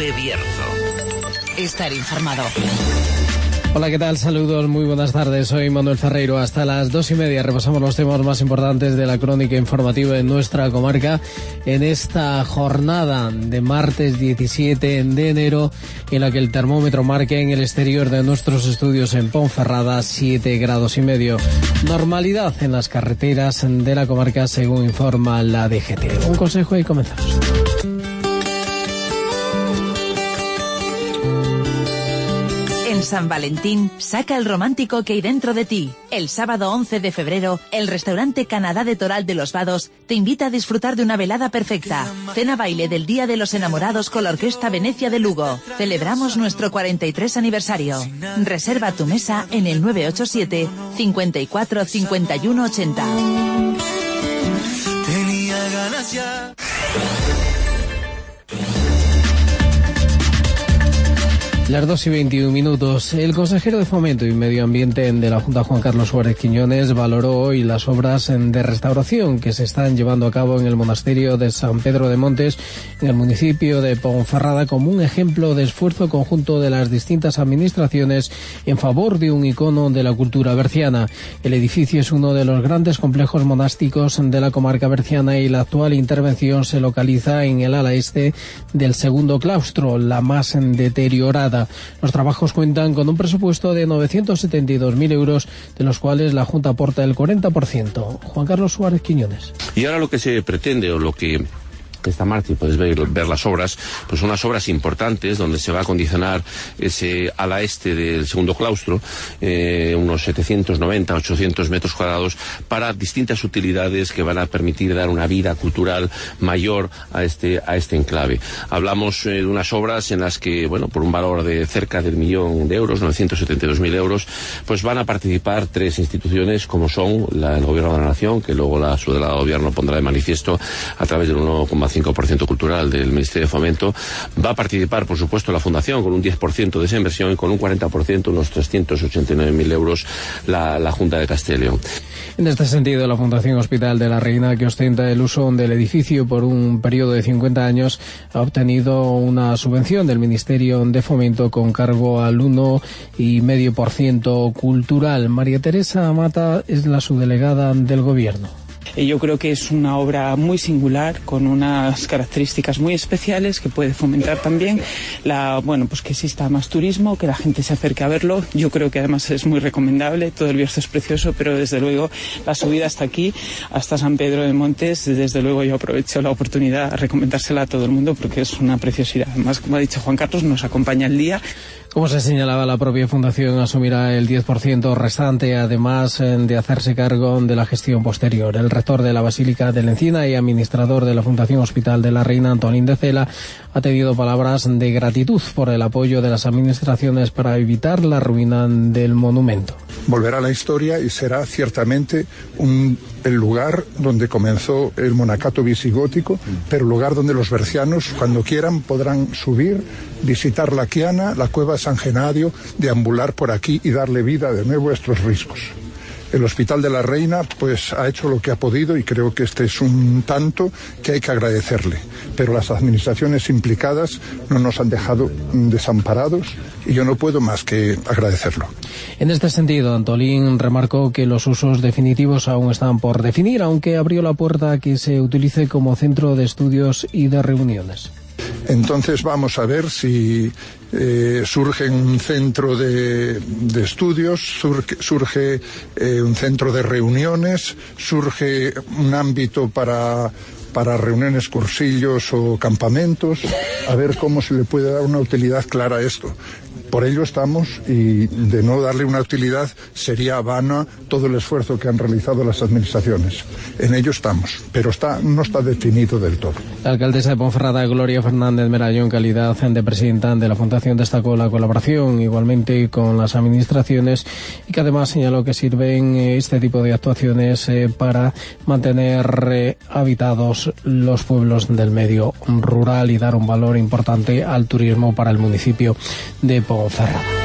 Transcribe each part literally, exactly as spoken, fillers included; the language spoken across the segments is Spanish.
Cope Bierzo. Estar informado. Hola, ¿qué tal? Saludos, muy buenas tardes. Soy Manuel Ferreiro. Hasta las dos y media repasamos los temas más importantes de la crónica informativa en nuestra comarca en esta jornada de martes diecisiete de enero, en la que el termómetro marca en el exterior de nuestros estudios en Ponferrada siete grados y medio. Normalidad en las carreteras de la comarca, según informa la D G T. Un consejo y comenzamos. En San Valentín, saca el romántico que hay dentro de ti. El sábado once de febrero, el restaurante Canadá de Toral de los Vados te invita a disfrutar de una velada perfecta. Cena baile del Día de los Enamorados con la Orquesta Venecia de Lugo. Celebramos nuestro cuarenta y tres aniversario. Reserva tu mesa en el nueve ocho siete, cincuenta y cuatro, cincuenta y uno ochenta. Tenía ganas ya. Las dos y veintiún minutos. El consejero de Fomento y Medio Ambiente de la Junta, Juan Carlos Suárez Quiñones, valoró hoy las obras de restauración que se están llevando a cabo en el monasterio de San Pedro de Montes, en el municipio de Ponferrada, como un ejemplo de esfuerzo conjunto de las distintas administraciones en favor de un icono de la cultura berciana. El edificio es uno de los grandes complejos monásticos de la comarca berciana y la actual intervención se localiza en el ala este del segundo claustro, la más deteriorada. Los trabajos cuentan con un presupuesto de novecientos setenta y dos mil euros, de los cuales la Junta aporta el cuarenta por ciento. Juan Carlos Suárez Quiñones. Y ahora lo que se pretende, o lo que esta marcha, y podéis ver, ver las obras, pues son unas obras importantes donde se va a acondicionar ese ala este del segundo claustro, eh, unos setecientos noventa, ochocientos metros cuadrados, para distintas utilidades que van a permitir dar una vida cultural mayor a este a este enclave. Hablamos eh, de unas obras en las que, bueno, por un valor de cerca del millón de euros, novecientos setenta y dos mil euros, pues van a participar tres instituciones, como son la, el Gobierno de la Nación, que luego la subdelegada de Gobierno pondrá de manifiesto a través del uno coma cinco por ciento cultural del Ministerio de Fomento. Va a participar, por supuesto, la Fundación con un diez por ciento de esa inversión y con un cuarenta por ciento, unos trescientos ochenta y nueve mil euros, la, la Junta de Castilla y León. En este sentido, la Fundación Hospital de la Reina, que ostenta el uso del edificio por un periodo de cincuenta años, ha obtenido una subvención del Ministerio de Fomento con cargo al uno coma cinco por ciento cultural. María Teresa Mata es la subdelegada del Gobierno. Yo creo que es una obra muy singular, con unas características muy especiales, que puede fomentar también la, bueno, pues que exista más turismo, que la gente se acerque a verlo. Yo creo que además es muy recomendable. Todo el Bierzo es precioso, pero desde luego la subida hasta aquí, hasta San Pedro de Montes, desde luego yo aprovecho la oportunidad a recomendársela a todo el mundo porque es una preciosidad. Además, como ha dicho Juan Carlos, nos acompaña el día. Como se señalaba, la propia Fundación asumirá el diez por ciento restante, además de hacerse cargo de la gestión posterior. El rector de la Basílica de la Encina y administrador de la Fundación Hospital de la Reina, Antonín de Cela, ha tenido palabras de gratitud por el apoyo de las administraciones para evitar la ruina del monumento. Volverá a la historia y será ciertamente un, el lugar donde comenzó el monacato visigótico, pero lugar donde los bercianos, cuando quieran, podrán subir, visitar la Quiana, la cueva de San Genadio, deambular por aquí y darle vida de nuevo a estos riscos. El Hospital de la Reina pues ha hecho lo que ha podido y creo que este es un tanto que hay que agradecerle. Pero las administraciones implicadas no nos han dejado desamparados y yo no puedo más que agradecerlo. En este sentido, Antolín remarcó que los usos definitivos aún están por definir, aunque abrió la puerta a que se utilice como centro de estudios y de reuniones. Entonces vamos a ver si eh, surge un centro de, de estudios, surge, surge eh, un centro de reuniones, surge un ámbito para, para reuniones, cursillos o campamentos, a ver cómo se le puede dar una utilidad clara a esto. Por ello estamos, y de no darle una utilidad sería vano todo el esfuerzo que han realizado las administraciones. En ello estamos, pero está, no está definido del todo. La alcaldesa de Ponferrada, Gloria Fernández Merayo, en calidad de presidenta de la Fundación, destacó la colaboración igualmente con las administraciones y que además señaló que sirven este tipo de actuaciones eh, para mantener eh, habitados los pueblos del medio rural y dar un valor importante al turismo para el municipio de Ponferrada.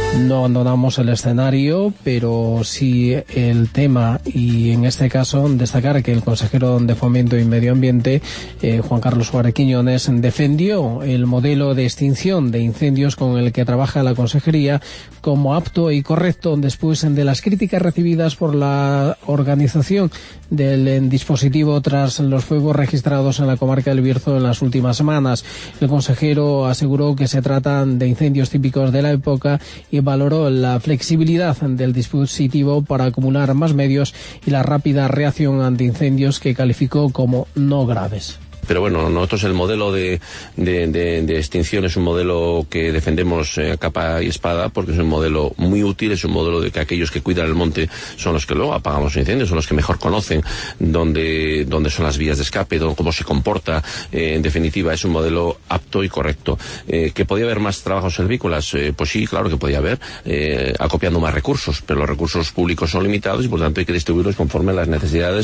No abandonamos el escenario, pero sí el tema, y en este caso destacar que el consejero de Fomento y Medio Ambiente, eh, Juan Carlos Suárez Quiñones, defendió el modelo de extinción de incendios con el que trabaja la consejería como apto y correcto después de las críticas recibidas por la organización del dispositivo tras los fuegos registrados en la comarca del Bierzo en las últimas semanas. El consejero aseguró que se tratan de incendios típicos de la época y valoró la flexibilidad del dispositivo para acumular más medios y la rápida reacción ante incendios que calificó como no graves. Pero bueno, nosotros el modelo de, de, de, de extinción es un modelo que defendemos a eh, capa y espada, porque es un modelo muy útil, es un modelo de que aquellos que cuidan el monte son los que luego apagan los incendios, son los que mejor conocen dónde, dónde son las vías de escape, dónde, cómo se comporta. Eh, en definitiva, es un modelo apto y correcto. Eh, ¿Que podía haber más trabajos silvícolas? Eh, pues sí, claro que podía haber, eh, acopiando más recursos, pero los recursos públicos son limitados y por tanto hay que distribuirlos conforme a las necesidades.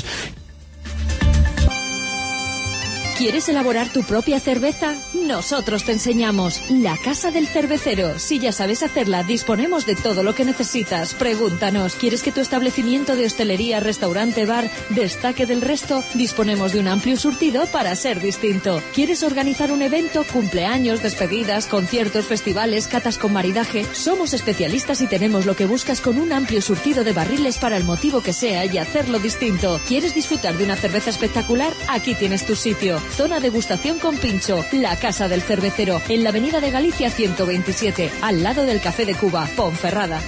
¿Quieres elaborar tu propia cerveza? Nosotros te enseñamos. La Casa del Cervecero. Si ya sabes hacerla, disponemos de todo lo que necesitas. Pregúntanos. ¿Quieres que tu establecimiento de hostelería, restaurante, bar destaque del resto? Disponemos de un amplio surtido para ser distinto. ¿Quieres organizar un evento? Cumpleaños, despedidas, conciertos, festivales, catas con maridaje. Somos especialistas y tenemos lo que buscas con un amplio surtido de barriles para el motivo que sea y hacerlo distinto. ¿Quieres disfrutar de una cerveza espectacular? Aquí tienes tu sitio. Zona degustación con pincho, la Casa del Cervecero, en la Avenida de Galicia ciento veintisiete, al lado del Café de Cuba, Ponferrada.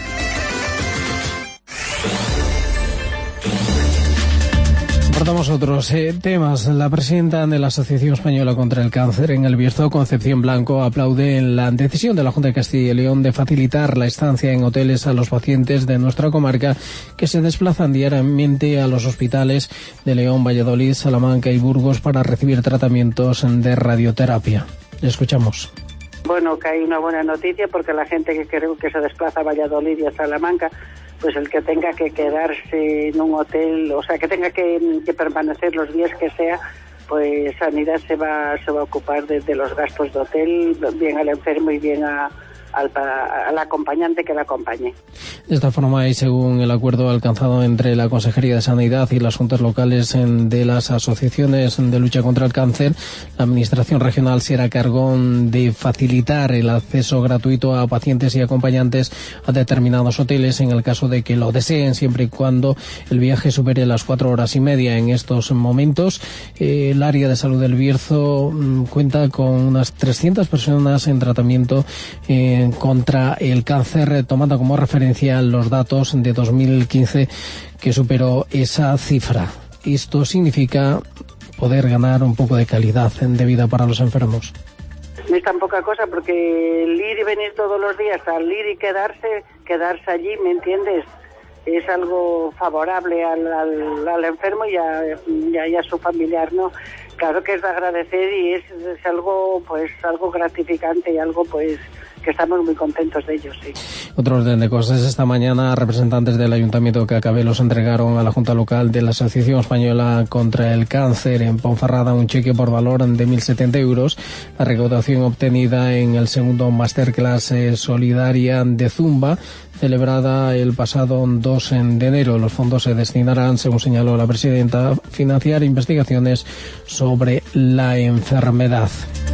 Abordamos otros eh, temas. La presidenta de la Asociación Española contra el Cáncer en el Bierzo, Concepción Blanco, aplaude la decisión de la Junta de Castilla y León de facilitar la estancia en hoteles a los pacientes de nuestra comarca que se desplazan diariamente a los hospitales de León, Valladolid, Salamanca y Burgos para recibir tratamientos de radioterapia. Le escuchamos. Bueno, que hay una buena noticia porque la gente que creo que se desplaza a Valladolid y a Salamanca, pues el que tenga que quedarse en un hotel, o sea, que tenga que, que permanecer los días que sea, pues Sanidad se va se va a ocupar de, de los gastos de hotel, bien al enfermo y bien a, al, al acompañante que le acompañe. De esta forma, y según el acuerdo alcanzado entre la Consejería de Sanidad y las juntas locales de las asociaciones de lucha contra el cáncer, la Administración Regional se hará cargo de facilitar el acceso gratuito a pacientes y acompañantes a determinados hoteles en el caso de que lo deseen, siempre y cuando el viaje supere las cuatro horas y media. En estos momentos, eh, el área de salud del Bierzo mm, cuenta con unas trescientas personas en tratamiento eh, contra el cáncer, tomando como referencia los datos de dos mil quince que superó esa cifra. Esto significa poder ganar un poco de calidad de vida para los enfermos. No es tan poca cosa, porque el ir y venir todos los días, al ir y quedarse, quedarse allí, ¿me entiendes? Es algo favorable al, al, al enfermo y a, y, a, y a su familiar, ¿no? Claro que es de agradecer y es, es algo, pues, algo gratificante y algo, pues, que estamos muy contentos de ellos, sí. Otro orden de cosas. Esta mañana, representantes del Ayuntamiento de Cacabelos entregaron a la Junta Local de la Asociación Española contra el Cáncer en Ponferrada un cheque por valor de mil setenta euros. La recaudación obtenida en el segundo Masterclass Solidaria de Zumba, celebrada el pasado dos de enero. Los fondos se destinarán, según señaló la presidenta, a financiar investigaciones sobre la enfermedad.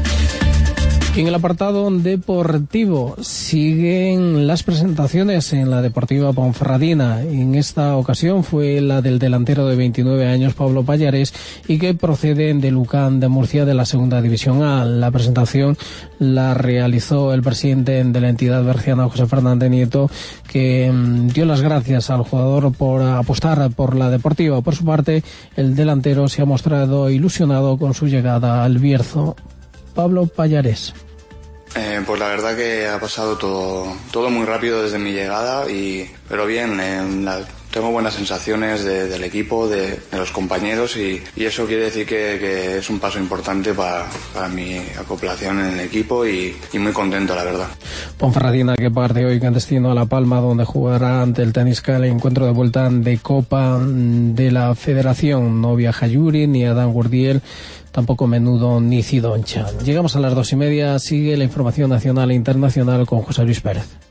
En el apartado deportivo siguen las presentaciones en la Deportiva Ponferradina. En esta ocasión fue la del delantero de veintinueve años, Pablo Pallares, y que procede de Lucán de Murcia, de la Segunda División A. La presentación la realizó el presidente de la entidad berciana, José Fernández Nieto, que mmm, dio las gracias al jugador por apostar por la Deportiva. Por su parte, el delantero se ha mostrado ilusionado con su llegada al Bierzo. Pablo Pallares. Eh, pues la verdad que ha pasado todo todo muy rápido desde mi llegada, y pero bien, eh, la, tengo buenas sensaciones de, del equipo, de, de los compañeros, y, y eso quiere decir que, que es un paso importante para, para mi acoplación en el equipo, y, y muy contento, la verdad. Ponferradina, que parte hoy con destino a La Palma, donde jugará ante el Tenisca el encuentro de vuelta de Copa de la Federación. No viaja Yuri ni Adán Gurdiel, tampoco Menudo ni Cidoncha. Llegamos a las dos y media. Sigue la información nacional e internacional con José Luis Pérez.